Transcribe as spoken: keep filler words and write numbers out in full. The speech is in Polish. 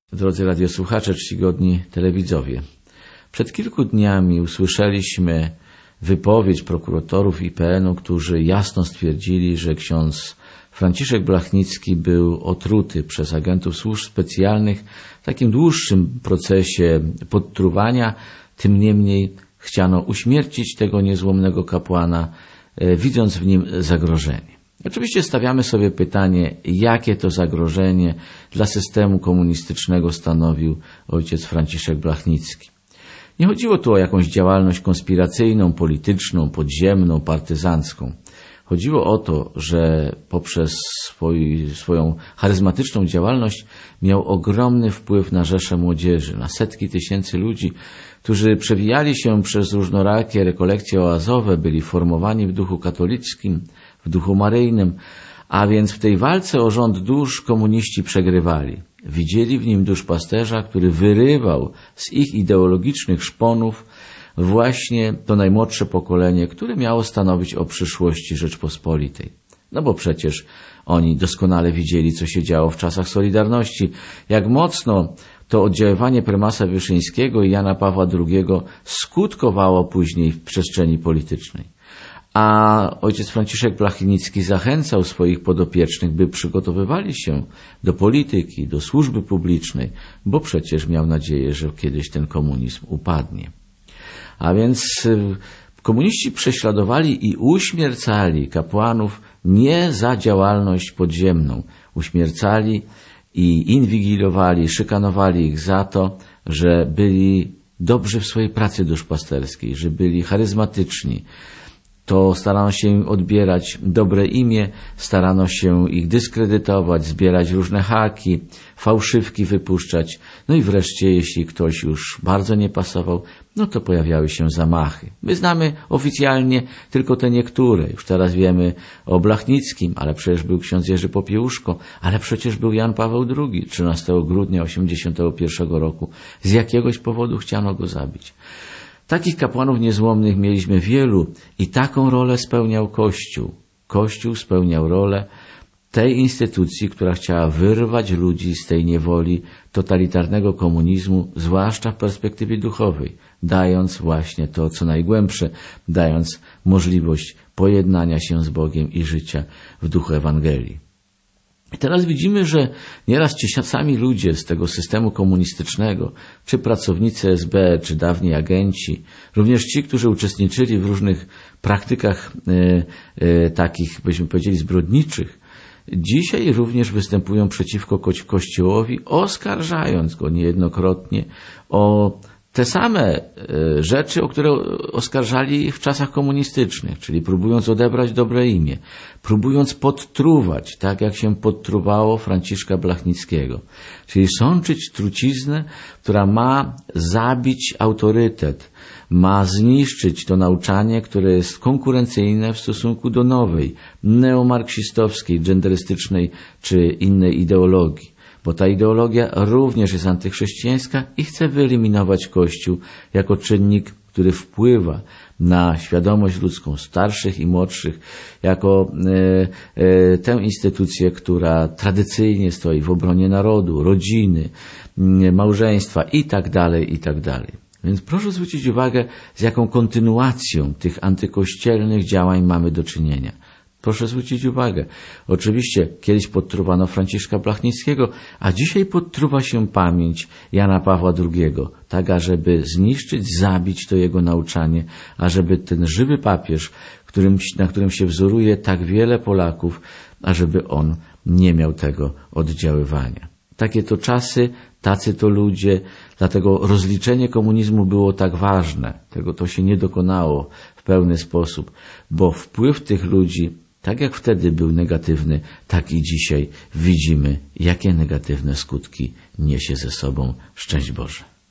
Drodzy radiosłuchacze, czcigodni telewidzowie, przed kilku dniami usłyszeliśmy wypowiedź prokuratorów I P N u, którzy jasno stwierdzili, że ksiądz Franciszek Blachnicki był otruty przez agentów służb specjalnych w takim dłuższym procesie podtruwania. Tym niemniej chciano uśmiercić tego niezłomnego kapłana, widząc w nim zagrożenie. Oczywiście stawiamy sobie pytanie, jakie to zagrożenie dla systemu komunistycznego stanowił ojciec Franciszek Blachnicki. Nie chodziło tu o jakąś działalność konspiracyjną, polityczną, podziemną, partyzancką. Chodziło o to, że poprzez swój, swoją charyzmatyczną działalność miał ogromny wpływ na rzesze młodzieży, na setki tysięcy ludzi, którzy przewijali się przez różnorakie rekolekcje oazowe, byli formowani w duchu katolickim, w duchu maryjnym, a więc w tej walce o rząd dusz komuniści przegrywali. Widzieli w nim duszpasterza, który wyrywał z ich ideologicznych szponów właśnie to najmłodsze pokolenie, które miało stanowić o przyszłości Rzeczpospolitej. No bo przecież oni doskonale widzieli, co się działo w czasach Solidarności, jak mocno to oddziaływanie prymasa Wyszyńskiego i Jana Pawła drugiego skutkowało później w przestrzeni politycznej. A ojciec Franciszek Blachnicki zachęcał swoich podopiecznych, by przygotowywali się do polityki, do służby publicznej, bo przecież miał nadzieję, że kiedyś ten komunizm upadnie. A więc komuniści prześladowali i uśmiercali kapłanów nie za działalność podziemną. Uśmiercali i inwigilowali, szykanowali ich za to, że byli dobrzy w swojej pracy duszpasterskiej, że byli charyzmatyczni. To starano się im odbierać dobre imię, starano się ich dyskredytować, zbierać różne haki, fałszywki wypuszczać. No i wreszcie, jeśli ktoś już bardzo nie pasował, no to pojawiały się zamachy. My znamy oficjalnie tylko te niektóre. Już teraz wiemy o Blachnickim, ale przecież był ksiądz Jerzy Popiełuszko, ale przecież był Jan Paweł drugi, trzynastego grudnia osiemdziesiątego pierwszego roku. Z jakiegoś powodu chciano go zabić. Takich kapłanów niezłomnych mieliśmy wielu i taką rolę spełniał Kościół. Kościół spełniał rolę tej instytucji, która chciała wyrwać ludzi z tej niewoli totalitarnego komunizmu, zwłaszcza w perspektywie duchowej, dając właśnie to, co najgłębsze, dając możliwość pojednania się z Bogiem i życia w duchu Ewangelii. I teraz widzimy, że nieraz ci sami ludzie z tego systemu komunistycznego, czy pracownicy S B, czy dawni agenci, również ci, którzy uczestniczyli w różnych praktykach e, e, takich, byśmy powiedzieli, zbrodniczych, dzisiaj również występują przeciwko ko- Kościołowi, oskarżając go niejednokrotnie o te same rzeczy, o które oskarżali w czasach komunistycznych, czyli próbując odebrać dobre imię, próbując podtruwać, tak jak się podtruwało Franciszka Blachnickiego, czyli sączyć truciznę, która ma zabić autorytet, ma zniszczyć to nauczanie, które jest konkurencyjne w stosunku do nowej, neomarksistowskiej, genderystycznej czy innej ideologii. Bo ta ideologia również jest antychrześcijańska i chce wyeliminować Kościół jako czynnik, który wpływa na świadomość ludzką starszych i młodszych, jako e, e, tę instytucję, która tradycyjnie stoi w obronie narodu, rodziny, e, małżeństwa i tak dalej, i tak dalej. Więc proszę zwrócić uwagę, z jaką kontynuacją tych antykościelnych działań mamy do czynienia. Proszę zwrócić uwagę. Oczywiście kiedyś podtruwano Franciszka Blachnickiego, a dzisiaj podtruwa się pamięć Jana Pawła drugiego, tak ażeby zniszczyć, zabić to jego nauczanie, ażeby ten żywy papież, którym, na którym się wzoruje tak wiele Polaków, ażeby on nie miał tego oddziaływania. Takie to czasy, tacy to ludzie, dlatego rozliczenie komunizmu było tak ważne. Tego to się nie dokonało w pełny sposób, bo wpływ tych ludzi, tak jak wtedy był negatywny, tak i dzisiaj widzimy, jakie negatywne skutki niesie ze sobą. Szczęść Boże.